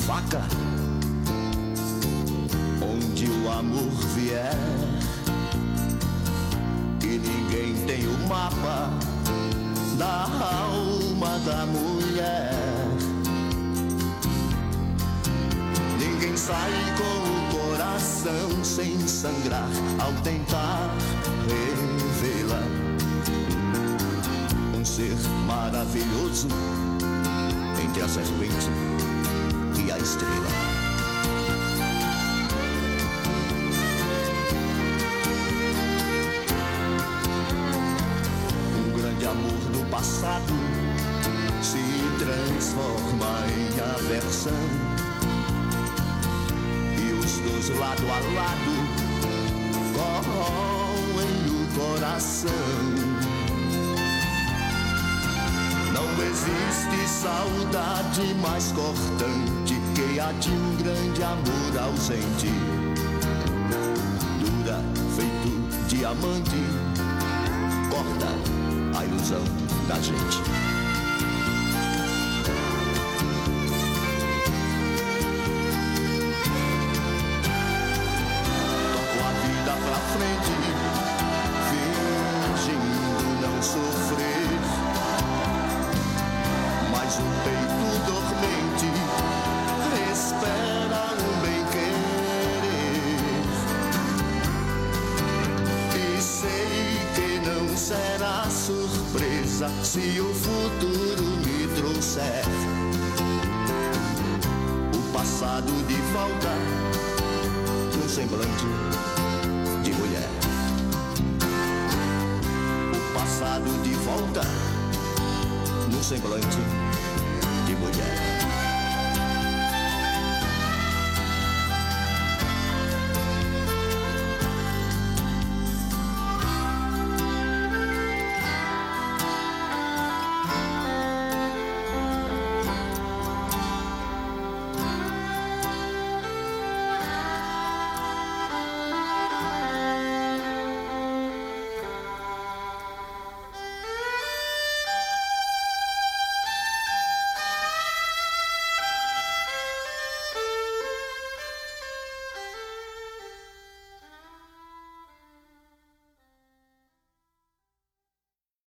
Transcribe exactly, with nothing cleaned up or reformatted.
faca, onde o amor vier, e ninguém tem o mapa da alma da mulher. Ninguém sai com o coração sem sangrar ao tentar revelar um ser maravilhoso entre a serpente e a estrela. Um grande amor do passado se transforma em aversão, e os dois lado a lado corroem o coração. Não existe saudade mais cortante que a de um grande amor ausente. Dura feito diamante, corta a ilusão da gente. Toco a vida pra frente, fingindo não sofrer, mas o peito dormente espera um bem-querer. E sei que não será surpresa se o futuro me trouxer o passado de volta num semblante de mulher. O passado de volta num semblante